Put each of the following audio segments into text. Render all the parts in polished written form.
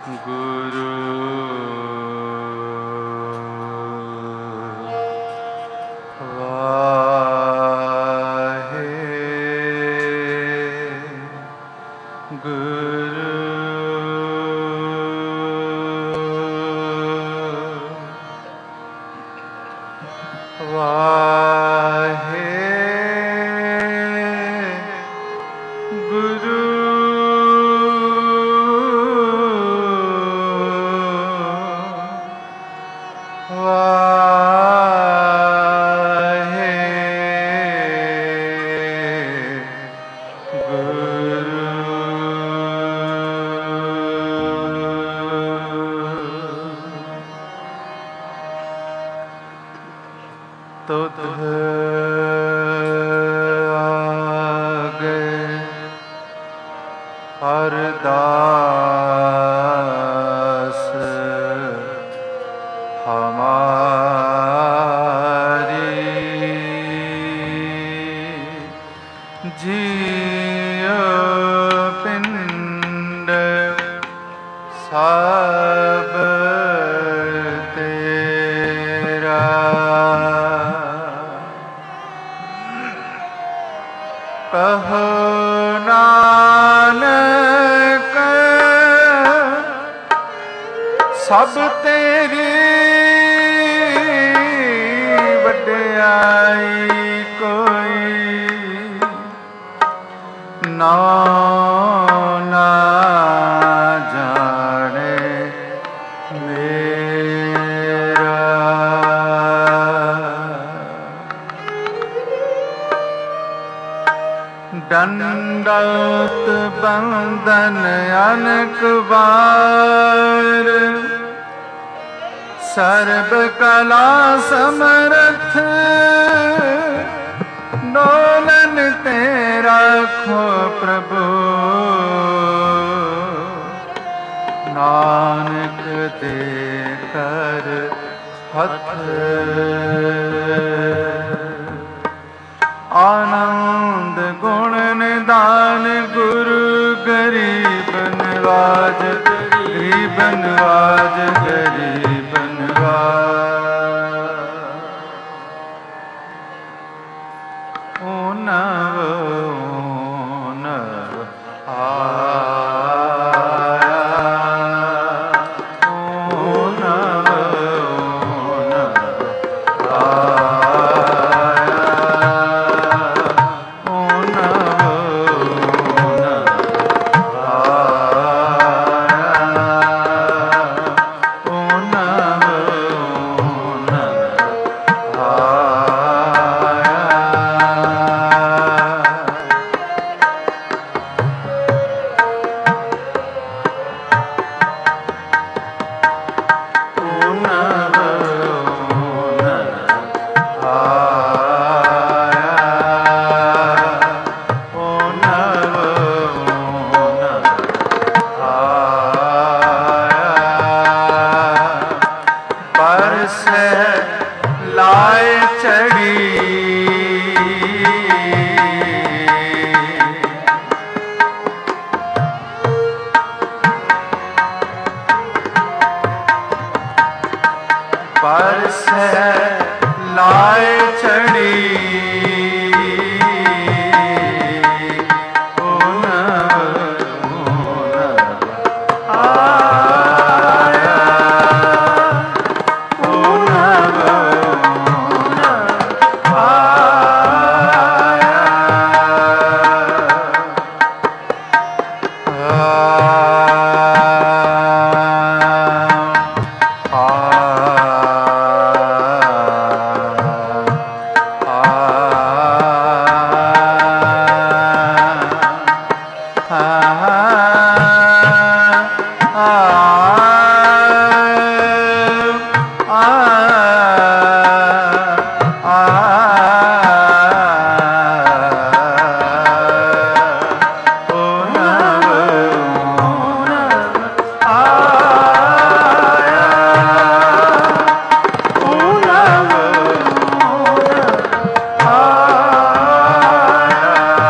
ਗੁਰੂ ਸਭ ਤੇਰੀ ਵਡਿਆਈ ਕੋਈ ਨਾ ਜਾਣੇ ਮੇਰਾ। ਦੰਡਤ ਬੰਧਨ ਅਨਕ ਵਾਰ ਸਰਬ ਕਲਾ ਸਮਰਥ ਡੋਲਨ ਤੇ ਰੱਖੋ ਪ੍ਰਭੂ। ਨਾਨਕ ਦੇ ਕਰ ਹੱਥ ਆਨੰਦ ਗੁਣ ਨਿਦਾਨ ਗੁਰੂ ਗਰੀਬ ਨਿਵਾਜ ਗਰੀਬ ਨਿਵਾਜ ਗਰੀਬ ਨਿਵਾਜ। ਓ ਨਵ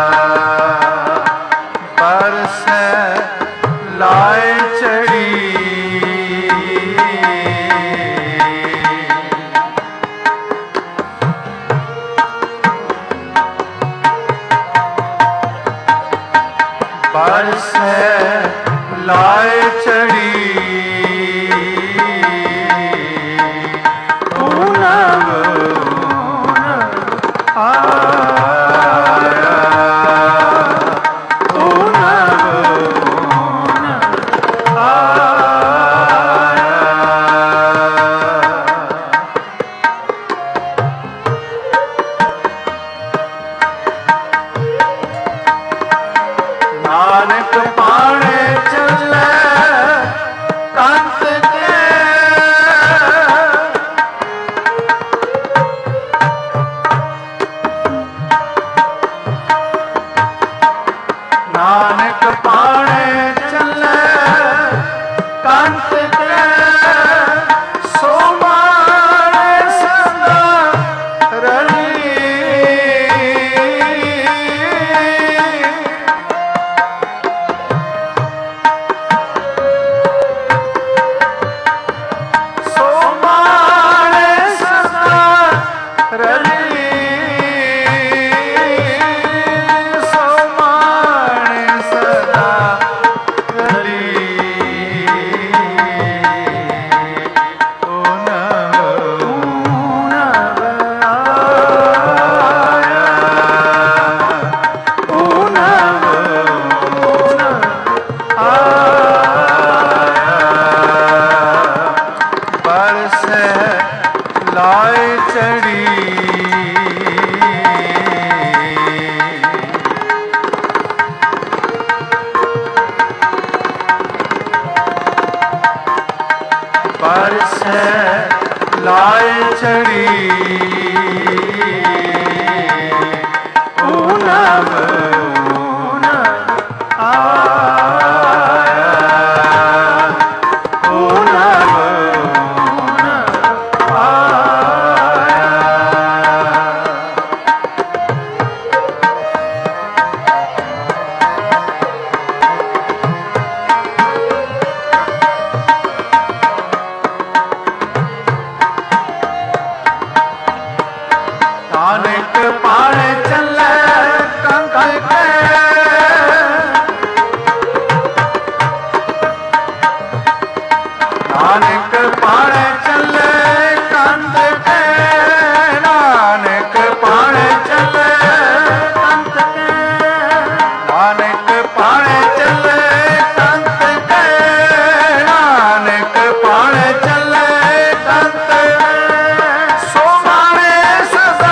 ਲਾਏ ਚੜੀ लाए चढ़ी ऊनव आया ऊनव आया। नानक पाणे चले कंत के नानक पाणे चले कंत के सो मारे सदा रली लाए चढ़ी बरस लाए चढ़ी ऊनव आया ऊनव नानक पाणे चले कंत के नानक पाणे चले कंत के नानक पाणे चले कंत के नानक पाणे चले कंत के नानक पाणे चले कंत सो मारे सदा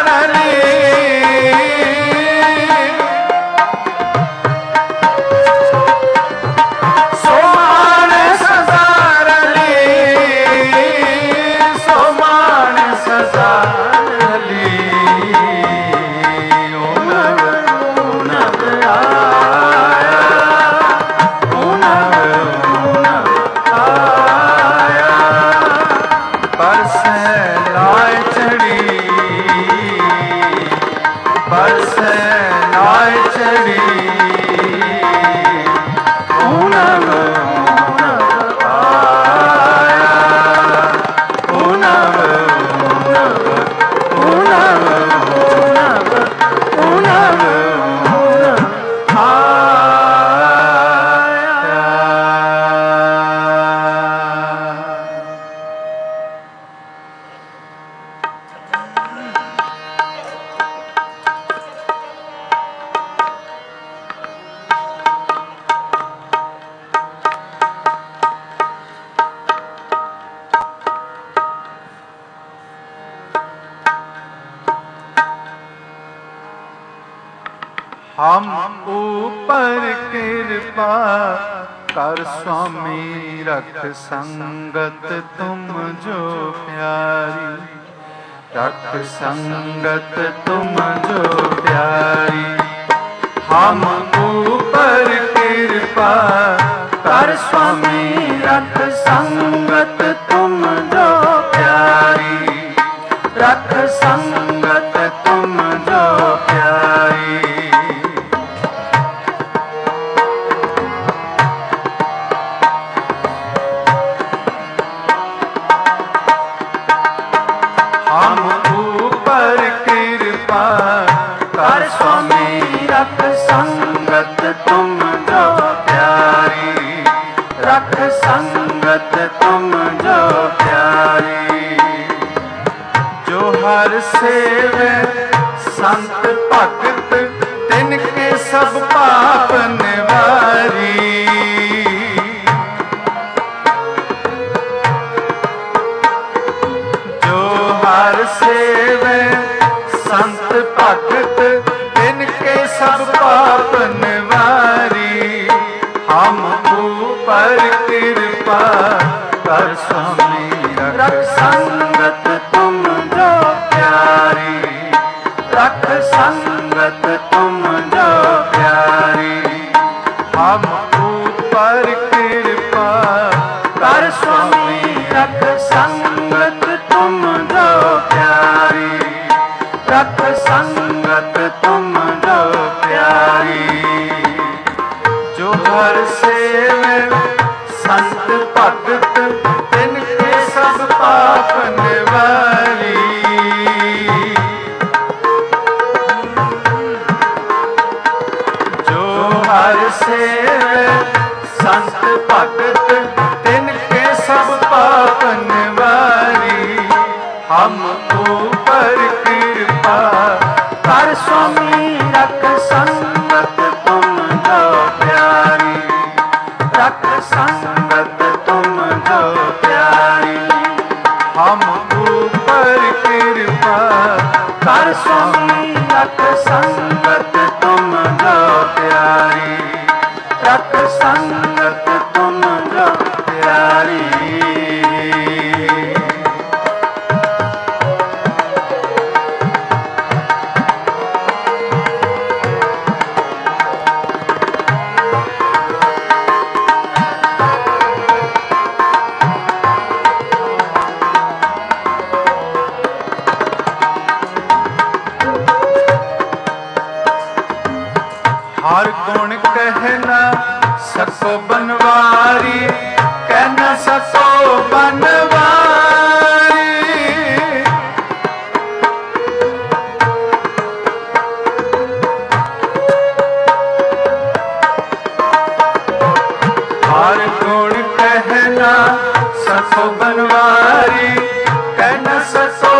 बरस लाए चढ़ी ऊनव आया ऊनव ऊनव ऊनव हम ऊपर कृपा कर स्वामी रख संगत तुम जो प्यारी रख संगत तुम जो प्यारी। हम ऊपर कृपा कर स्वामी रख संगत तुम जो प्यारी रख संगत तुम जो प्यारी। हम ऊपर कृपा कर स्वामी रख संगत तुम जो प्यारी रख संगत तुम जो प्यारी। जो हर सेवे संत भगत तिनके सब पाप निवारी। जो हर सेवे संत भगत तिनके सब पाप निवारी। हम ऊपर कृपा कर स्वामी रख संगत तुम जो प्यारी। रख संगत तुम जो प्यारी। हम ऊपर कृपा कर स्वामी रख संगत तुम जो प्यारी। रख संगत तुम जो प्यारी। जो हर सेवे संत भगत तिनके सब पाप निवारी। जो हर सेवे संत भगत तिनके सब पाप निवारी। हम ऊपर कृपा कर स्वामी रख संगत तुम जो प्यारी। रख संगत तुम जो प्यारी। हम ऊपर कृपा कर स्वामी रख संगत तुम जो प्यारी। रख संगत तुम जो प्यारी। हर गुण कहना सको बनवारी। कहना सको बनवारी। हर गुण कहना सको बनवारी। कहना सको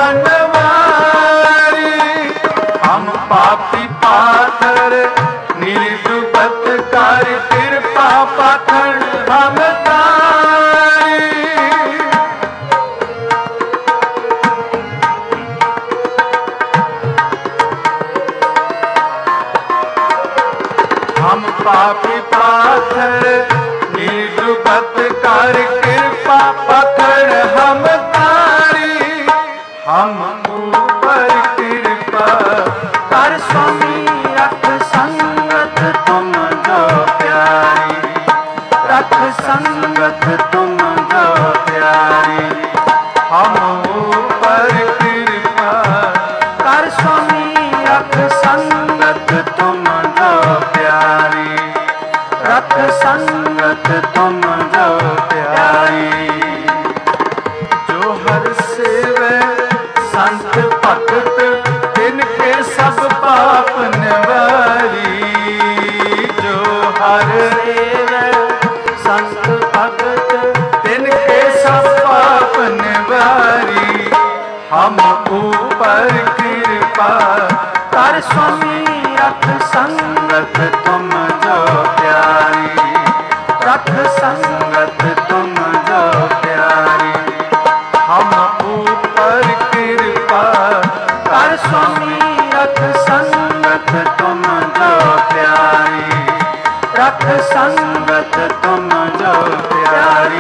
बनवारी। हम पापी पाथर निर्दुपत कार्य कृपा पाखंड हम तारी। हम पापी पाथर निर्दुपत कार्य कृपा पाखंड हम तारी। हम ऊपर कृपा कर स्वामी रख संगत तुम जो प्यारी। रख संगत तुम जो प्यारी। हम ऊपर कृपा कर स्वामी रख संगत तुम जो प्यारी। रख संगत तुम जो प्यारी। जो हर सेवे संत भगत तिनके सब पाप निवारी। जो हर सेवे संत भगत तिनके सब पाप निवारी। हम ऊपर कृपा कर स्वामी रख संगत तुम जो प्यारी। रख संगत तुम जो प्यारी। हम ऊपर कृपा कर स्वामी रख संगत तुम जो प्यारी। रख संगत तुम जो प्यारी।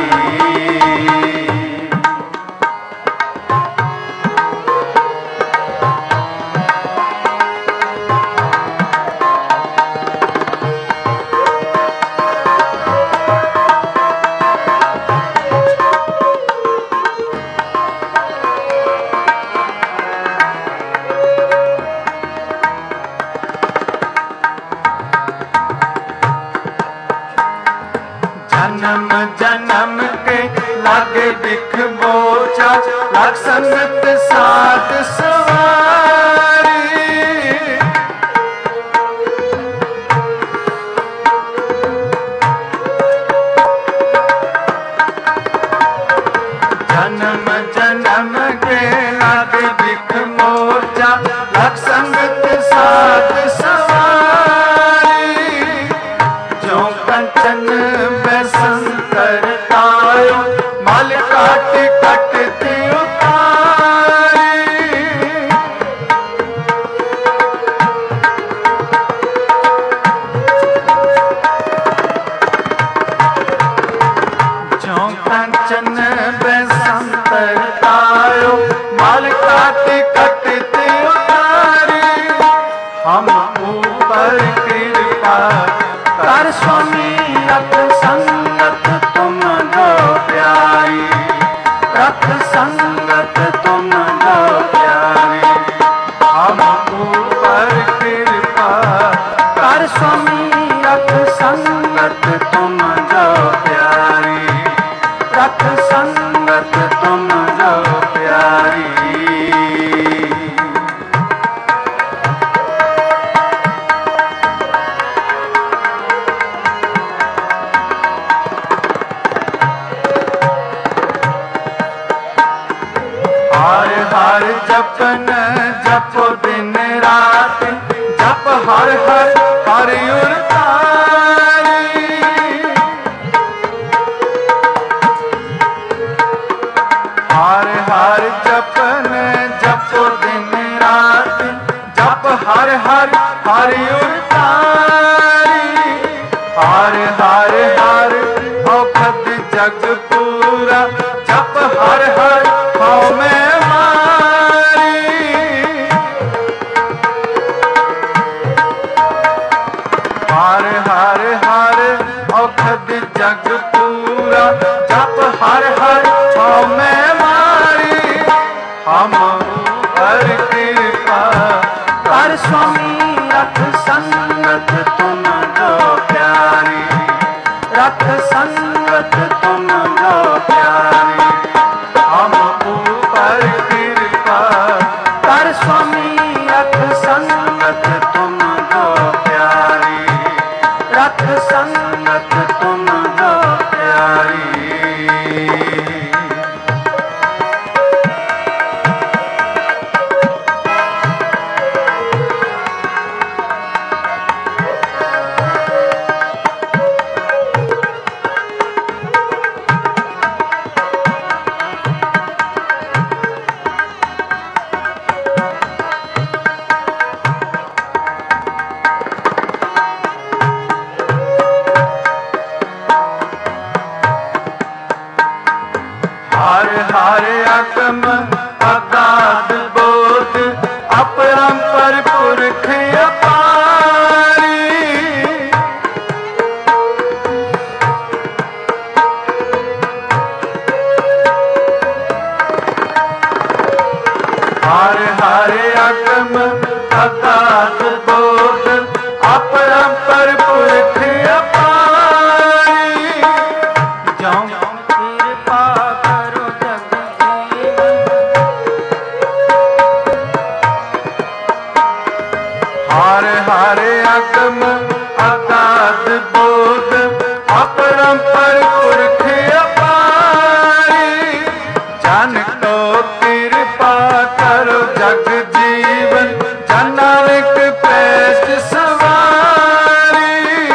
जन्म जन्म के लागे बिख बोचा। लग संगत साथ सवारी। जन्म जन्म के लागे बिख मोर्चा लख संगत साथ सवारी जो कंचन बेसंकर तायो मल काट कटती उतारी जो कंचन बेसंकर तायो मल काट कटती उतारी हम ऊपर कृपा कर स्वामी रख संगत तुम जो प्यारी रख संगत तुम जो प्यारी हम ऊपर कृपा कर स्वामी रख संगत तुम जो प्यारी रख संगत तुम जो प्यारी हर हर जपन जपो दिन रात जप हर हर हरि उर तारी हर हर जपन जपो दिन रात जप हर हर हरि उर तारी हर हर हर औखद जग पूरा जप हर हर हौ में मारी हर हर हर औखद जग पूरा जप हर हर हौ में मारी हम ऊपर कृपा कर स्वामी रख संगत तुम जो प्यारी रख संगत तुम जो प्यारी हम ऊपर कृपा कर स्वामी रख संगत तुम जो प्यारी रख संगत तुम जो प्यारी हर हर अगम अगाध बोध अपरंपर पुरख अपारी हर हर अगम अगाध बोध अपरंपर पुरख अपारी जो कृपा करो जग हर हर अगम अगाध बोध अपरंपर पुरख अपारी जन को कृपा करो जग जीवन जन नानक पैज सवारी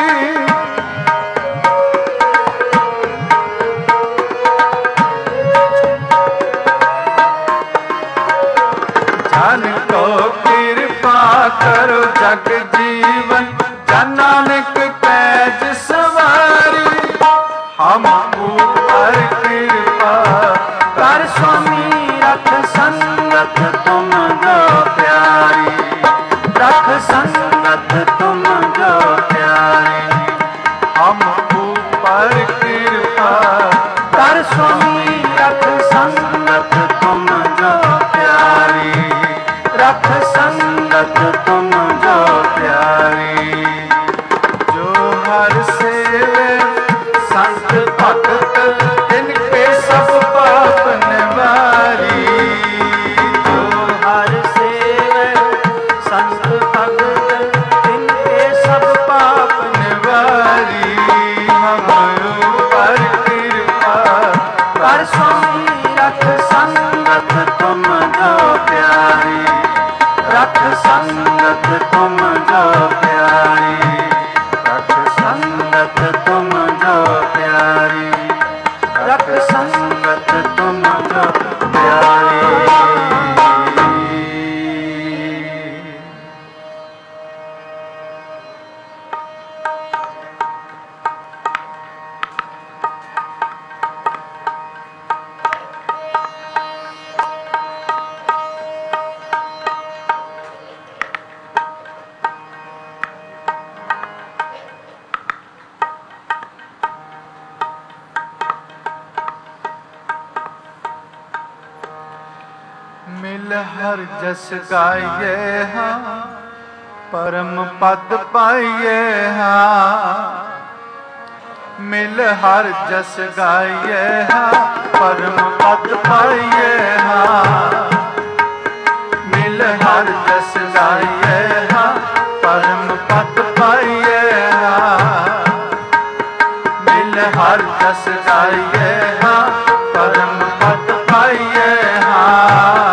जन को कृपा करो जग जीवन जन नानक पैज सवारी हम ऊपर कृपा कर स्वामी रख संगत तुम जो प्यारी रख संगत तुम जो प्यारी हम ऊपर कृपा कर स्वामी रख संगत तुम जो प्यारी रख संगत तुम जो प्यारी जो हर सेवे संत भक्त इनके सब पाप निवारी जो हर सेवे संत भक्त इनके सब पाप निवारी हम ऊपर कृपा कर स्वामी रख रख संगत तुम जो प्यारी। मिल हर जस गाइए हाँ, परम पद पाइए हाँ। मिल हर जस गाइए हाँ, परम पद पाइए हाँ। मिल हर जस गाइए हाँ, परम पद पाइए हाँ। मिल हर जस गाइए हाँ, परम पद पाइए हाँ।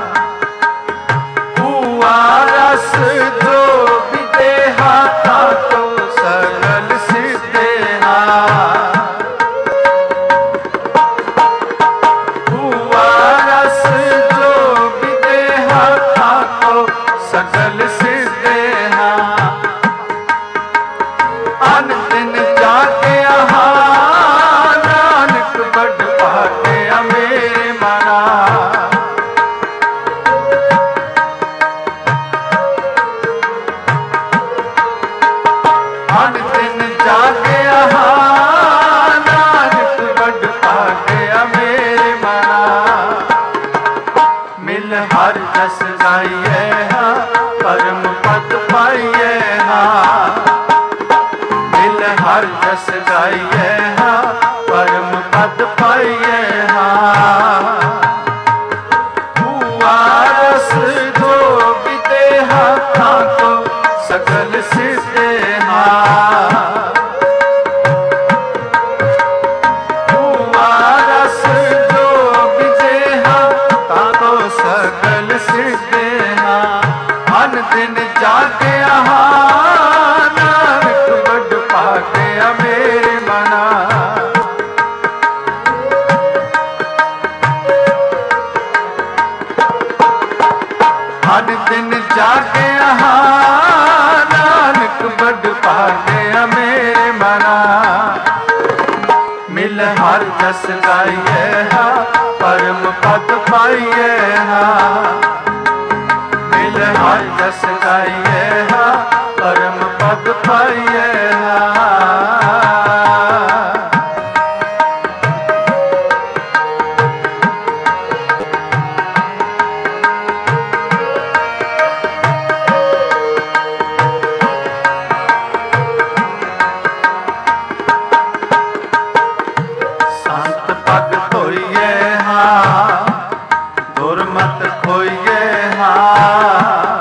रस जो भी देहा था तो सगल सिद्धेहा। हुआ रस जो भी देहा था तो सगल सिद्धेहा। अन दिन जाके नानक बड़ भाग्य मेरे मना। जागे नानक बड़ भाग्य मेरे मना। मिल हर जस गाइए हाँ, परम पद पाइए हाँ। मिल हर जस गाइए हाँ, परम पद पाइए हाँ। हुआ रस जो भी देहा था तो सकल सिद्धेहा। सकल सिद्धेहा। अन दिन जाके नानक बड़ भाग्य मेरे मना। अन दिन जाके नानक बड़ भाग्य मेरे मना। मिल हर जस गाइए हाँ, परम पद पाइए हाँ। मिल हर जस गाइए हाँ, परम पद पाइए हाँ। संत पग धोइए हाँ, दुर्मत खोइए हाँ।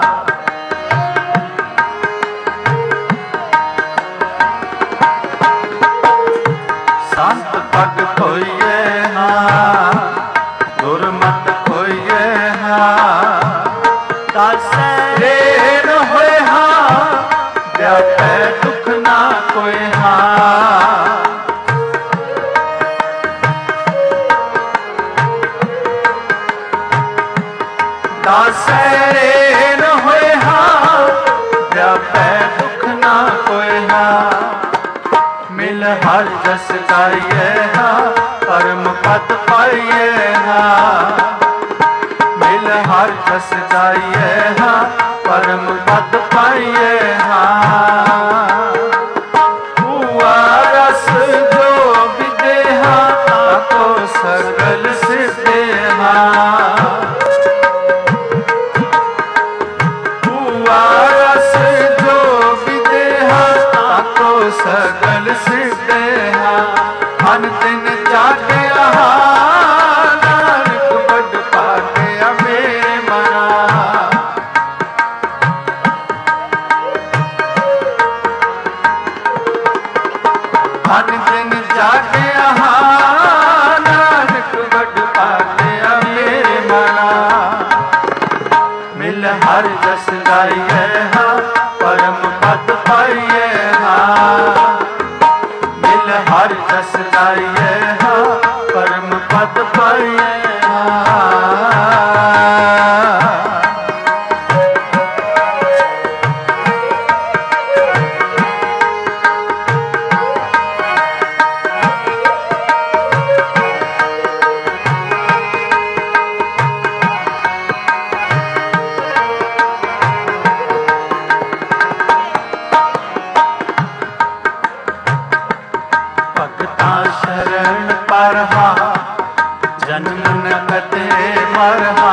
संत पग धोइए हाँ, दुर्मत खोइए हाँ। दासे रेन होए हाँ, व्यापै दुख ना कोई हाँ। दासे न होए हाँ, व्यापै दुख ना कोई हाँ। मिल हर जस गाइए हाँ, परम पद पाइए हाँ। मिल हर जस गाइए हाँ, परम पद पाइए हाँ। हुआ रस जो भी देहा तो सकल सिद्धेहा। रस जो भी देहा तो सकल सिद्धेहा। अन दिन जाके नानक बड़ भाग्य मेरे मना। अन दिन जाके नानक बड़ भाग्य मेरे मना। मिल हर जस गाइए हाँ, परम पद पाइए हाँ। मिल हर जस गाइए हाँ, शरण परहा जन्म न कटे मरहा।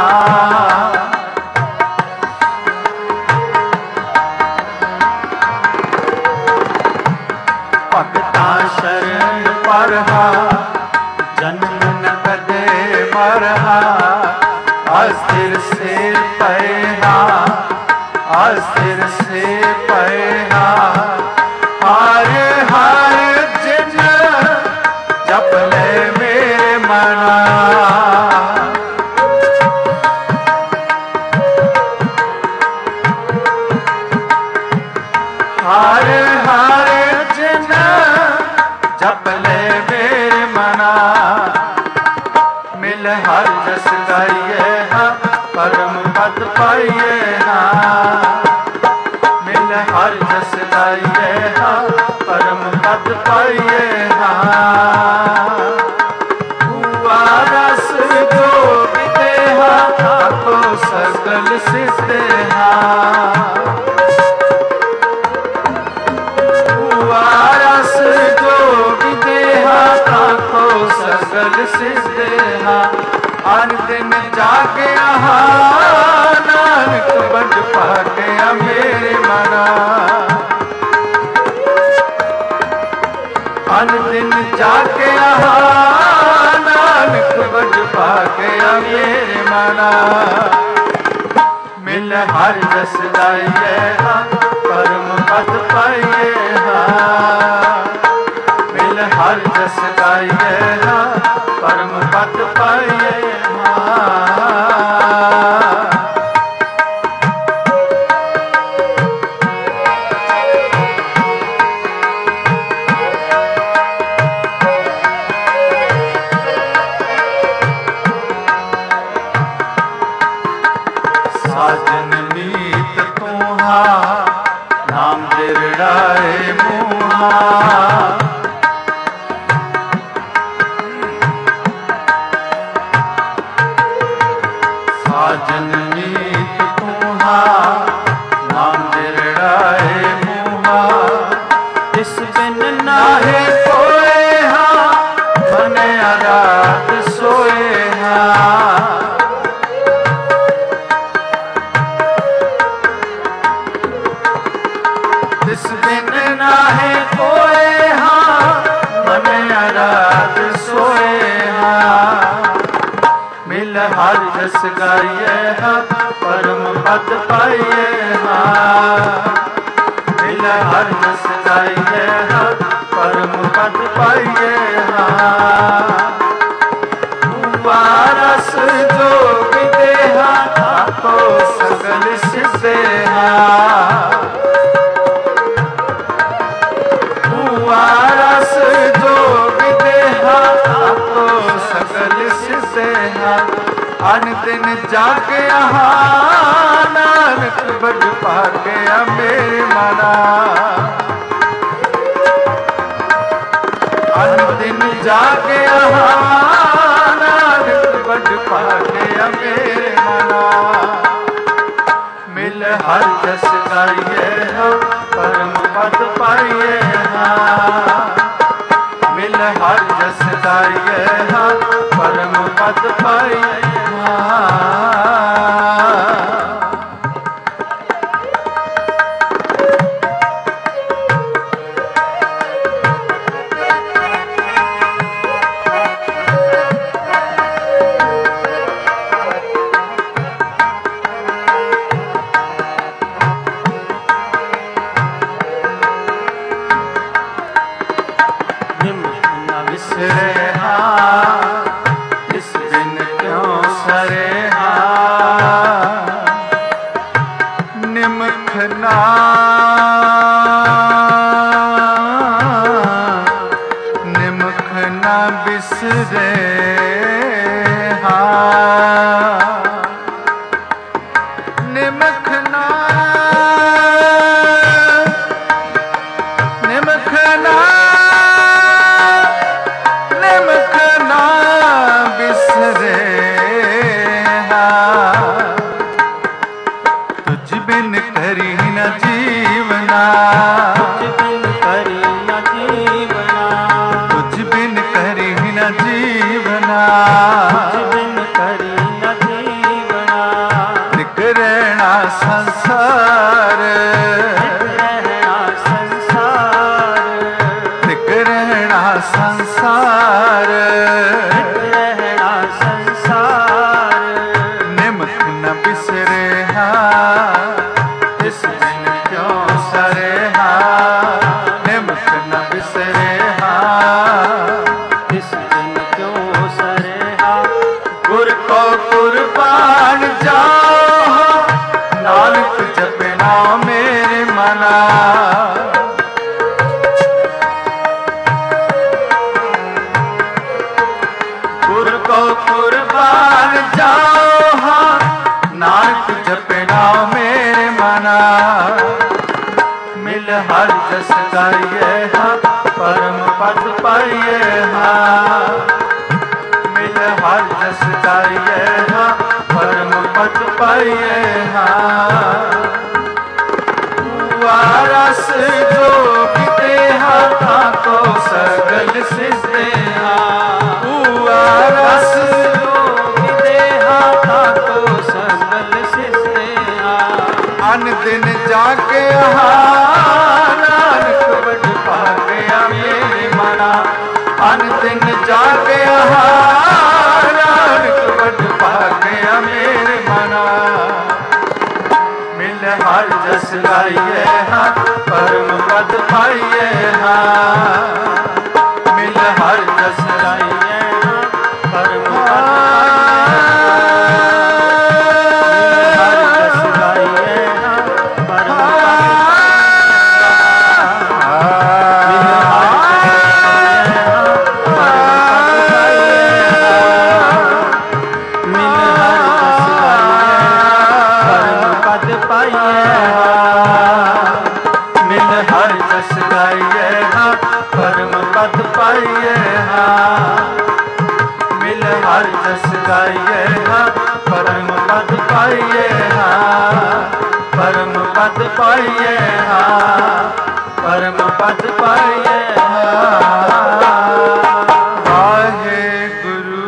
भगता शरण परहा जन्म न कटे मरहा। अस्थिर से पहा अस्थिर से पहा। हार हार जिन जप ले मेरे मना। हार हार जिन जप ले मेरे मना। मिल हर जस गाइए हाँ परम पद पाइए हाँ। मिल हर जस गाइए हाँ परम पद पाइए हाँ। हुआ रस जो विदेहा तो सकल सिद्धेहा। हुआ रस जो विदेहा तो सकल सिद्धेहा। हर दिन जागे नानक बड़ भाग्य मेरे मना। हर दिन जागे नानक बड़ भाग्य मेरे मना। मिल हर जस गाइए हाँ परम पद पाइए हाँ। मिल हर जस गाइए हाँ परम पद पाइए हाँ। साजन मीत तूहा नाम दिरड़ाए मुहा। साजन मीत तूहा नाम दिरड़ाए मुहा। इस बिन नाहे कोए हाँ मन आराध सोए हाँ। इस बिन नाहे कोए हाँ मन आराध सोए हाँ। मिल हर जस गाइए हाँ परम पद पाइए हाँ। मिल हर जस गाइए हाँ परम पद पाइए हाँ। हुआ रस जो विदेहा तो सकल सिद्धेहा। रस जो विदेहा तो सकल सिद्धेहा। अन दिन जाके नानक बड़ भाग्य मेरे मना। अन दिन जाके नानक बड़ भाग्य मेरे मना। मिल हर जस गाइए हाँ परम पद पाइए हाँ। मिल हर जस गाइए हाँ परम पद पाइए हाँ। बिसरे हाँ इस दिन क्यों सरे हाँ। निमख ना बिसरे हाँ। निमख ना बिसरे हाँ। तुझ बिन करी न जीवना, तुझ बिन करी न जीवना, तुझ बिन करी न जीवना, तुझ बिन करी न जीवना। निक रहना संसार, रहना संसार, निक रहना संसार, रहना संसार। निमक न बिसरे इस दिन क्यों सरे निमक न बिसरे इस दिन क्यों सरे। गुर को कुर्बान जाओ, नानक जपना मेरे मना। गुर को कुर्बान जाओ, नानक जपना मेरे मना। मिल हर जस गाइए परम पद पाइए मिल हर जस गाइए परम पद पाइए रस जो किते को सगल सिद्धे रस जो किते को सगल सिद्धे अन दिन जाके नानक बड़ भाग्या मेरे मना। अन दिन जाके नानक बड़ भाग्या मेरे मना। मिल हर जस गाइए परम पद पाइए मिल हर जस गाइए परम मिल हर जस गाइए परम पद पाइए परम पद पाइए परम पद पाइए वाहे गुरु।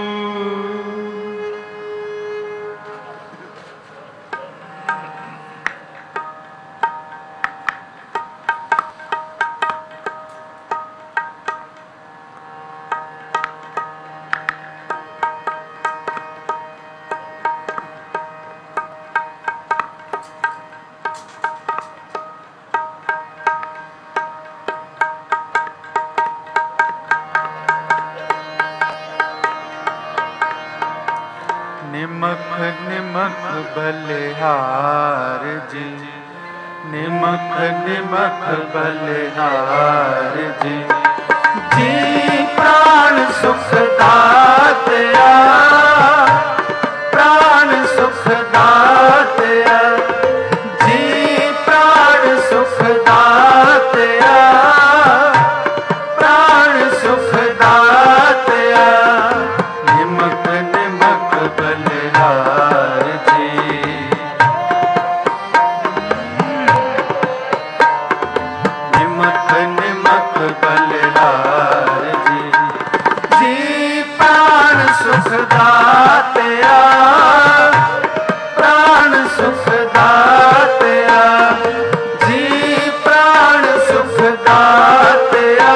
निमक निमक बलिहार जी निमक निमक बलिहार जी जी प्राण सुख दातया प्राण सुख दातया जी प्राण सुख दातया प्राण सुख दातया निमक निमक बलिहार जी निमक निमक बलिहार जी जी प्राण सुख दातया प्राण सुख दातया जी प्राण सुख दातया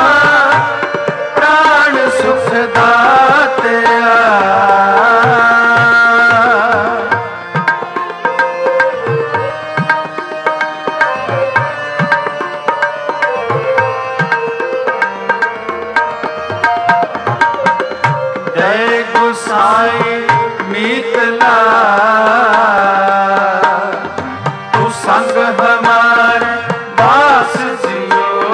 प्राण सुख दातया जय गुसाई मीतला तू संग हमारे बास जियो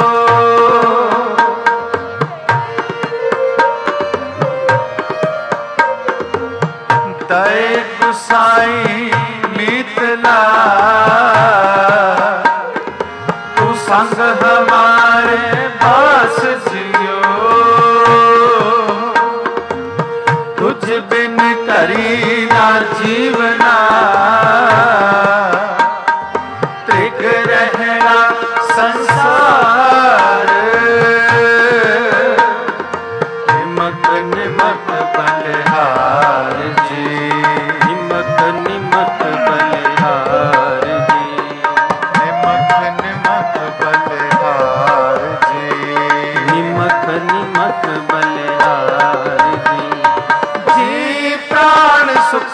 जय गुसाई मीतला तू संग हमारे बास जियो तुझ बिन करी ना जीवना त्रिग रहना संसार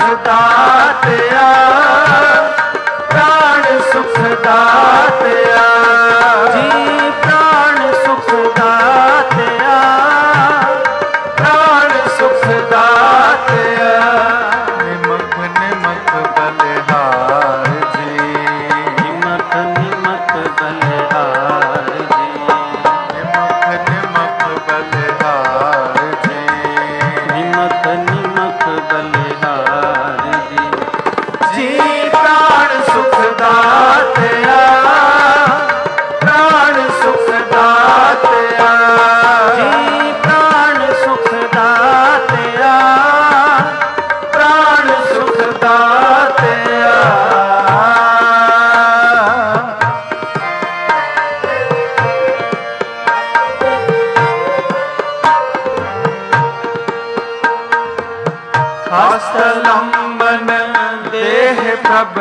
दातया, प्राण सुख दातया जी, प्राण सुख दातया, प्राण सुख दातया। निमक निमक बलिहार जी, निमक निमक बलिहार जी, निमक निमक बलिहार जी, निमक निमक बलिहार जी। जी प्राण सुख दातया, प्राण सुख दातया जी, प्राण सुख दातया, प्राण सुख दातया। हस्तलंबन देह प्रभ,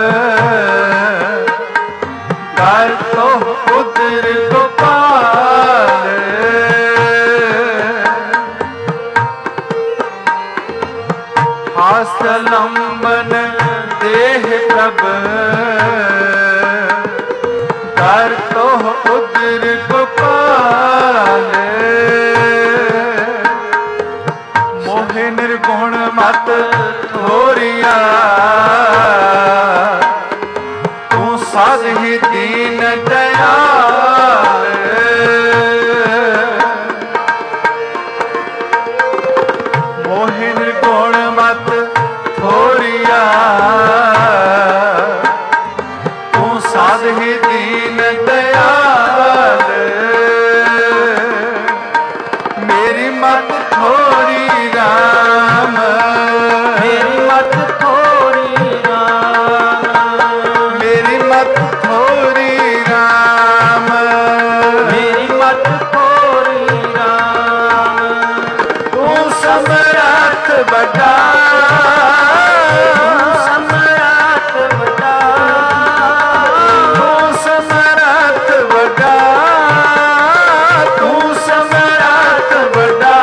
कर तो उदर गोपाल। हस्तलंबन देह प्रभ, कर तो उदर गोपाल। मोहे निर्गुण मत थोरिया, तू साध ही दीन दयाल। मोहे निर्गुण मत थोरिया, तू साध ही दीन दयाल। मेरी मत थोरी राम, मेरी मत थोरी राम, मेरी मत थोरी राम, मेरी मत थोरी राम। तू समरथ बड़ा, सम्राट बड़ा, तू समरथ बड़ा, तू समरथ बड़ा।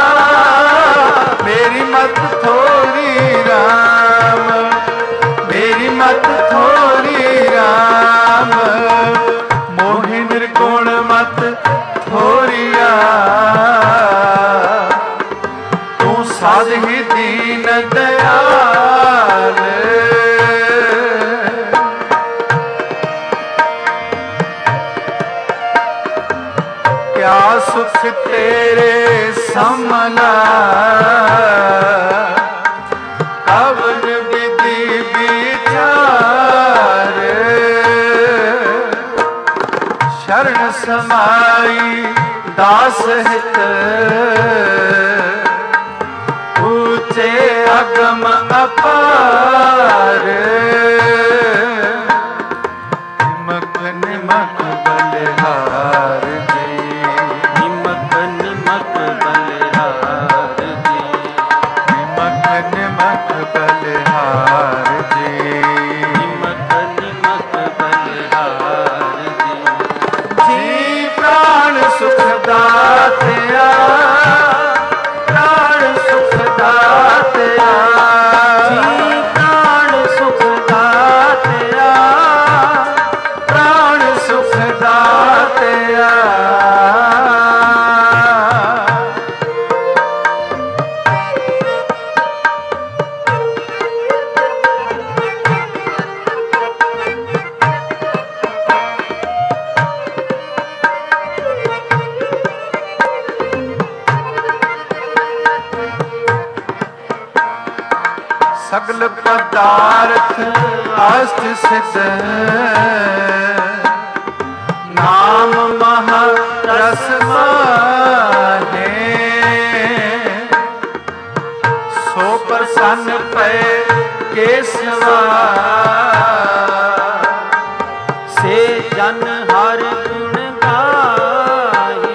मेरी मत थोरी राम, मेरी मत थोरी राम। मोहि निर्गुण मत थोरिया, तू साध ही दीन दयाल। क्या सुख तेरे समला, कवन विधि विचार। शरण समाई दास हित, ऊंचे अगम अपार। निमक निमक बलिहार जी, निमक निमक बलिहार जी, निमक निमक बलिहार जी, निमक निमक बलिहार जी। जी प्राण सुख दातया, प्राण सुख दातया जी, प्राण सुख दातया, प्राण सुख दातया। सगल पदार्थ अष्ट सिद्ध, नाम महारस माहे। सो प्रसन्न पे केसवा, से जन हर गुण गाए।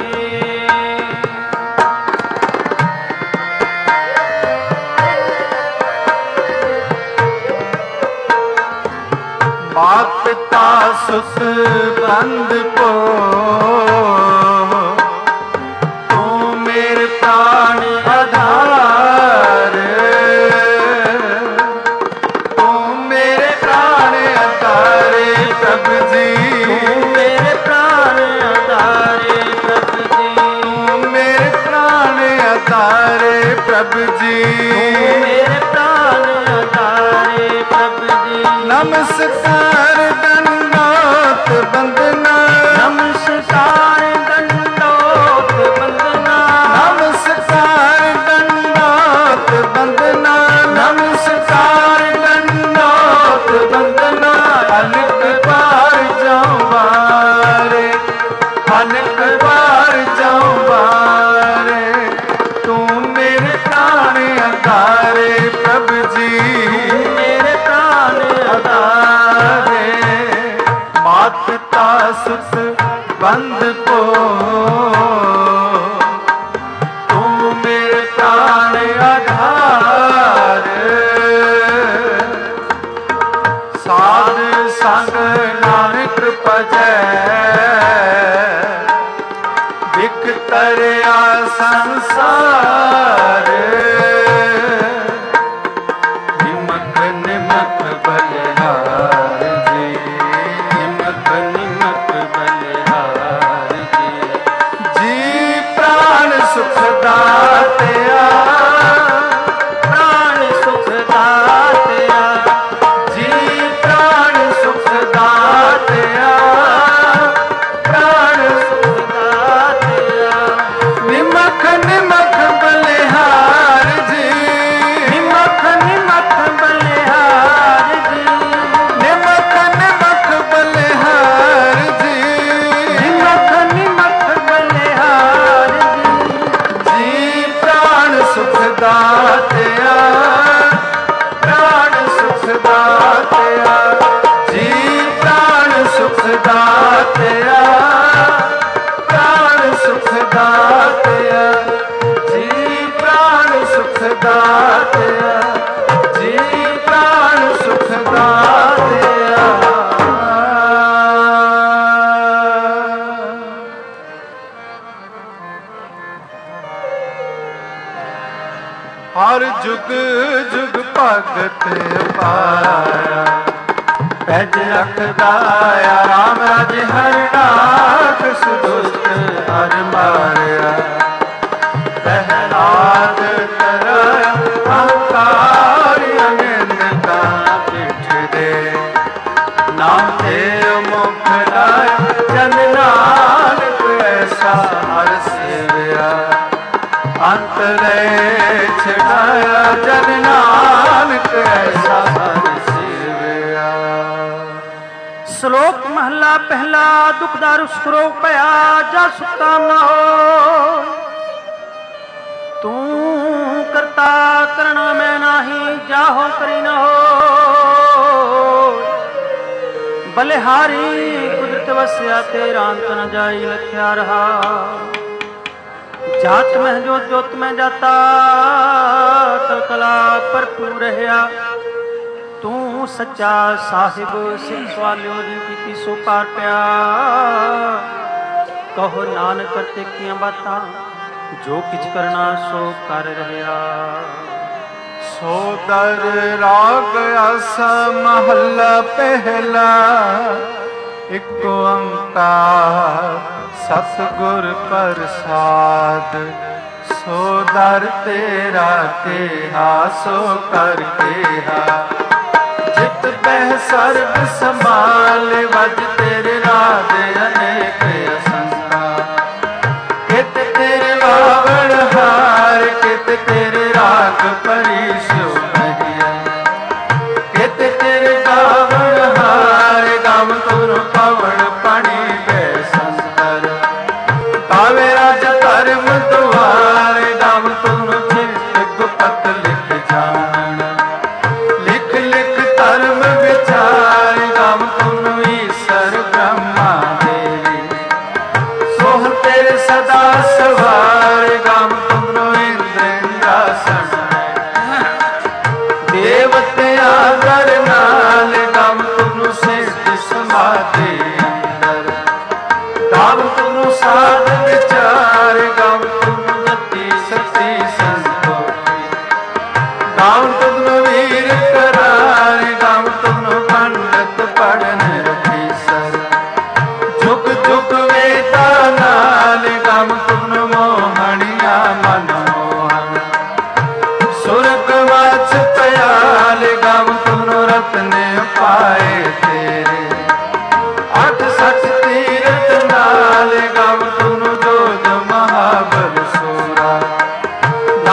मात पिता सुत बंद को, तू मेरे प्राण आधार। आधारे प्रभु जी, मेरे प्राण आधारे प्रभु जी। नमस्कार दंडोत बंदना, नमस्कार दंडोत वंदना, नमस्कार दंडोत बंदना, नमस्कार दंडोत बंदना। अनेक बार जाऊं बारे, अनेक बार जाऊं बारे, तू मेरे प्राण आधारे प्रभु जी, मेरे प्राण आधारे। मात पिता सुत बंद को, तू मेरे प्राण आधार। साध संग नानक भजै, बिक तरया संसार। निमक निमक बलिहार जी, निमक निमक बलिहार जी। जी प्राण सुख दातया, प्राण सुख दातया, जी प्राण सुख दातया, प्राण सुख दातया। निमक निमक बलिहार जी, निमक निमक बलिहार जी, निमक निमक बलिहार जी, निमक निमक बलिहार जी। जी प्राण सुख दातया, प्राण सुख दातया, जी प्राण सुख दातया, प्राण सुख दातया, जी प्राण सुख दातया, जी प्राण सुख दातया। हर जुग जुग भगत पाया, पैज रखदाया राम राज हर नाथ, सुदुष्ट हर मारया। प्रहलाद कराया अहंकार, अनिंद का पिठ दे, नाम ते मुख लाया जन नानक, ऐसा हर सेवया। अंतरे छड़ाया जन नानक, ऐसा हर सेवया। श्लोक महला पहला। दुखदारु रोग पया जा सुख काम न हो, तू करता करना मैं नाही, जाहो करी न हो। बलिहारी कुदरत वस्या तेरा अंत न जाई, लख्या रहा। जात में जो जोत में जाता, कलकला भरपूर रहया। तू सच्चा साहिब सिख सवालियो दी कीती सो पार पिया। कहो नानक करते किया बातां, जो किछ करना सो कर रहया। सो दर राग आसा महला पहला, एक ओंकार सतगुर प्रसाद। सो दर तेरा केहा सो कर केहा, जित बह सर्ब संभाल वज तेरे राज अनेक असंता। कित तेरे वावण हार, कित तेरे राग परिशो कहिया। कित तेरे गावण हार, गाव तुर पवण पानी बैसंतर। गावे राज धर्म द्वार, गाव तुर चित गुपत लिख जान। लिख लिख धर्म विचार, गाव तुर ईश्वर ब्रह्मा देवी। सोह तेरे सदा सवार, गाव तुर इंद्र इंद्रासन। देवत्या कर नाल, गाव तुर सिद्ध समाधि अंदर। गाव तुर साध विचार, गाव तुर गति सती संतोषी। गाव तुर वीर करार, गाव तुर पंडित पढ़न रखीसर। जुग जुग वेदा नाल, गाव तुर मोहनिया मन मोह।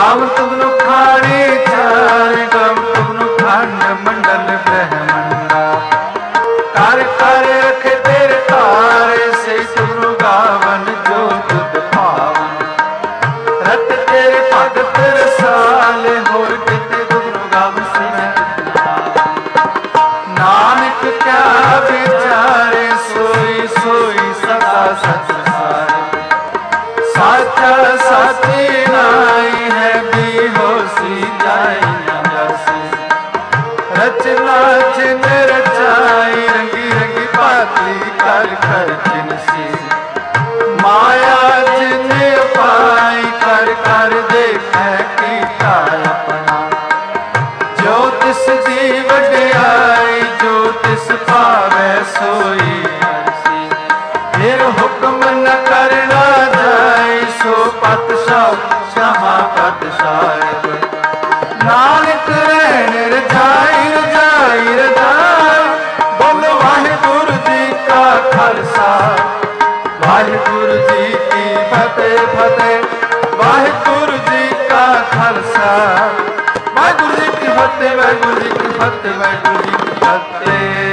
ਗਾਵ ਤੁਮਨੂੰ ਖਾਣੀ ਚਾਰ ਗਾਵ ਤੁਮਨੂੰ ਖੰਡ ਮੰਡਲ ਬ੍ਰਹਮੰਡਾ ਕਰ ਕਰ ਰਖੇ ਤੇਰੇ ਤਾਰੇ ਸੇ ਤੁਮਨੂੰ ਗਾਵਨ ਜੋ ਤੁਧ ਭਾਵਨ ਰਤ ਤੇਰੇ ਭਗਤ ਰਸਾਲੇ ਹੋਰ ਕਿਤੇ ਤੁਮਨੂੰ ਗਾਵਨ ਸੁਣੈ ਨਾਨਕ ਕਿਆ ਵਿਚਾਰੇ ਸੋਈ ਸੋਈ ਸਦਾ ਸਚ ਸਾਚਾ ਸਾਚੀ ਨਾਈ ਹੈ ਵੀ ਹੋਸੀ ਜਾਈ ਨਾ ਜਾਸੀ ਰਚਨਾ ਜਿਨ ਰਚਾਈ ਰੰਗੀ ਰੰਗੀ ਭਾਤੀ ਕਰ ਕਰ ਜਿਨਸੀ ਮਾਇਆ ਜਿਨ ਪਾਈ ਕਰ ਕਰ ਦੇਖੈ ਕੀਤਾ ਆਪਣਾ ਜੋ ਤਿਸ ਦੀ ਵਡਿਆਈ ਜੋ ਤਿਸ ਭਾਵੈ ਸੋਈ ਹਰਸੀ ਫਿਰ ਹੁਕਮ ਨ ਕਰਨਾ ਜਾਏ ਸੋ ਪਤਸ਼ਾਹ ਸ਼ਾਮਾ ਪਤਸ਼ਾਹ ਨਾਨਕ ਰਹਿਣ ਰਜਾਈ ਰਜਾਈ ਰਜਾਈ ਬੋਲ ਵਾਹਿਗੁਰੂ ਜੀ ਕਾ ਖਾਲਸਾ ਵਾਹਿਗੁਰੂ ਜੀ ਕੀ ਫਤਿਹ ਫਤਿਹ ਵਾਹਿਗੁਰੂ ਜੀ ਕਾ ਖਾਲਸਾ ਵਾਹਿਗੁਰੂ ਜੀ ਕੀ ਫਤਿਹ ਵਾਹਿਗੁਰੂ ਜੀ ਕੀ ਫਤਿਹ ਵਾਹਿਗੁਰੂ ਜੀ ਕੀ ਫਤਿਹ।